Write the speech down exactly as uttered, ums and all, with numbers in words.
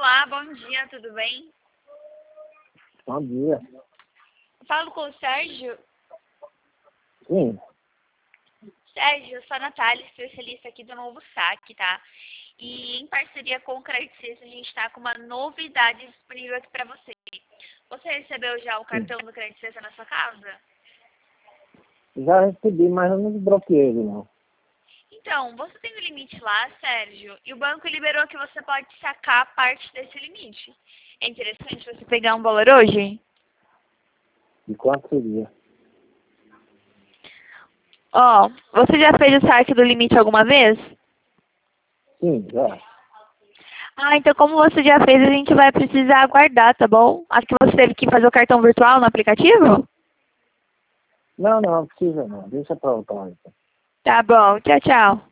Olá, bom dia, tudo bem? Bom dia. Falo com o Sérgio. Sim. Sérgio, eu sou a Natália, especialista aqui do Novo Saque, tá? E em parceria com o Credit Suisse, a gente está com uma novidade disponível aqui para você. Você recebeu já o cartão do Credit Suisse na sua casa? Já recebi, mas eu não desbloqueei ele, não. Então, você tem um limite lá, Sérgio, e o banco liberou que você pode sacar parte desse limite. É interessante você pegar um valor hoje? De quanto seria? Ó, você já fez o saque do limite alguma vez? Sim, já. Ah, então como você já fez, a gente vai precisar aguardar, tá bom? Acho que você teve que fazer o cartão virtual no aplicativo? Não, não, não precisa não. Deixa pra outra hora. Tá bom, tchau, tchau.